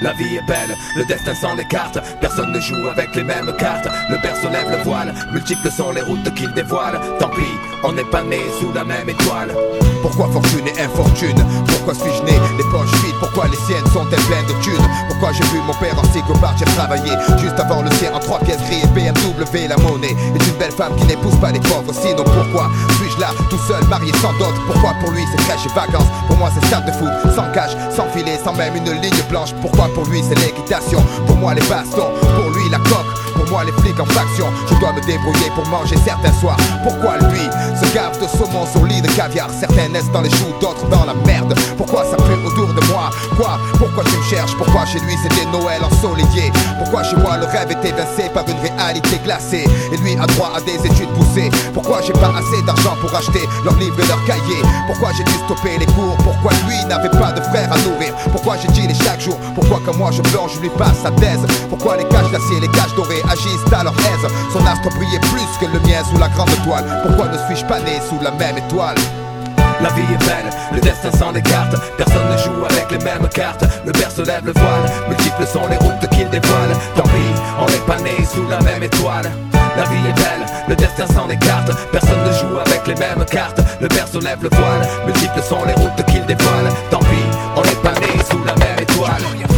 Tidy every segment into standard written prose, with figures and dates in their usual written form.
La vie est belle, le destin s'en écarte. Personne ne joue avec les mêmes cartes. Le berceau lève le voile, multiples sont les routes qu'il dévoile. Tant pis, on n'est pas né sous la même étoile. Pourquoi fortune et infortune? Pourquoi suis-je né les poches vides? Pourquoi les siennes sont-elles pleines de thunes? Pourquoi j'ai vu mon père en psychopathe? J'ai travaillé juste avant le sien en 3 pièces gris et BMW. La monnaie est une belle femme qui n'épouse pas les pauvres. Sinon pourquoi suis-je là tout seul, marié sans dot? Pourquoi pour lui c'est crèche et vacances? Pour moi c'est stade de foot, sans cage, sans filet, sans même une ligne blanche. Pourquoi pour lui c'est l'équitation? Pour moi les bastons, pour lui la coque. Pour moi les flics en faction. Je dois me débrouiller pour manger certains soirs. Pourquoi lui se gave de saumon sur lit de caviar? Certains naissent dans les choux, d'autres dans la merde. Pourquoi ça pue autour de moi? Quoi? Pourquoi tu me cherches? Pourquoi chez lui c'était Noël ensoleillé? Pourquoi chez moi le rêve est évincé par une réalité glacée? Et lui a droit à des études poussées. Pourquoi j'ai pas assez d'argent pour acheter leurs livres et leurs cahiers? Pourquoi j'ai dû stopper les cours? Pourquoi lui n'avait pas de frère à nourrir? Pourquoi j'ai dîné chaque jour? Pourquoi quand moi je plonge je lui passe sa thèse? Pourquoi les cages d'acier, les cages dorées agissent à leur aise? Son astre brillait plus que le mien sous la grande toile. Pourquoi ne suis-je pas né sous la même étoile? La vie est belle, le destin s'en écarte. Personne ne joue avec les mêmes cartes. Le berceau lève le voile, multiples sont les routes qu'il dévoile. Tant pis, on n'est pas né sous la même étoile. La vie est belle, le destin s'en écarte. Personne ne joue avec les mêmes cartes. Le berceau lève le voile, multiples sont les routes qu'il dévoile. Tant pis, on n'est pas né sous la même étoile.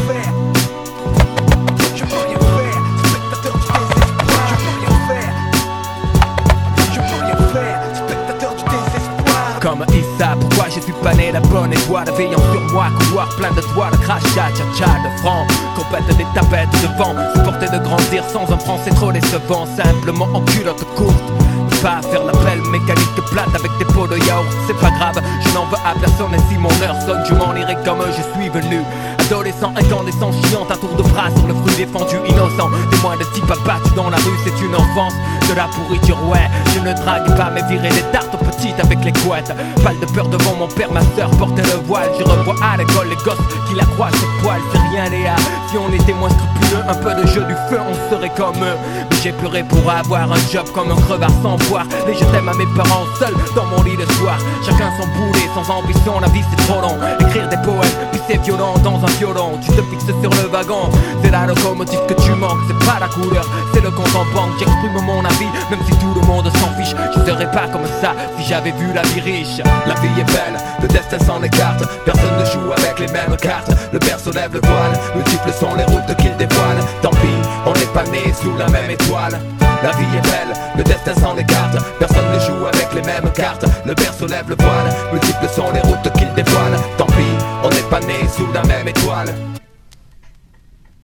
Comme Issa, pourquoi je suis pas né la bonne étoile? Veillant sur moi, couloir plein de toiles, crachat, tcha-tcha de francs. Compète des tapettes de vent, supporter de grandir sans un franc, c'est trop décevant. Simplement en culotte courte, pas faire la belle mécanique plate avec des pots de yaourt. C'est pas grave, je n'en veux à personne. Et si mon heure sonne, je m'en irai comme je suis venu. Adolescent, incandescent, chiant, à tour de bras sur le fruit défendu, innocent. Témoin de type abattu dans la rue, c'est une enfance de la pourriture, ouais. Je ne drague pas, mais virer des tartes aux petites avec les couettes. Pas de peur devant mon père, ma soeur portait le voile. Je revois à l'école les gosses qui la croient sur poil. C'est rien Léa, si on était moins scrupuleux, un peu de jeu du feu, on serait comme eux. Mais j'ai pleuré pour avoir un job comme un crevard sans boire. Et je t'aime à mes parents seuls dans mon lit le soir. Chacun son boulet, sans ambition, la vie c'est trop long. Écrire des poèmes, puis c'est violent dans un violon. Tu te fixes sur le wagon, c'est la locomotive que tu manques. C'est pas la couleur, c'est le compte en banque. J'exprime mon avis, même si tout le monde s'en fiche. Je serais pas comme ça si j'avais vu la vie riche. La vie est belle, le destin s'en écarte. Personne ne joue avec les mêmes cartes. Le berceau lève le voile, multiples sont les routes qu'il dévoile. Tant pis, on n'est pas né sous la même étoile. La vie est belle, le destin s'en écarte. Personne ne joue avec les mêmes cartes. Le berceau lève le voile, multiples sont les routes qu'il dévoile. Tant pis, on n'est pas né sous la même étoile.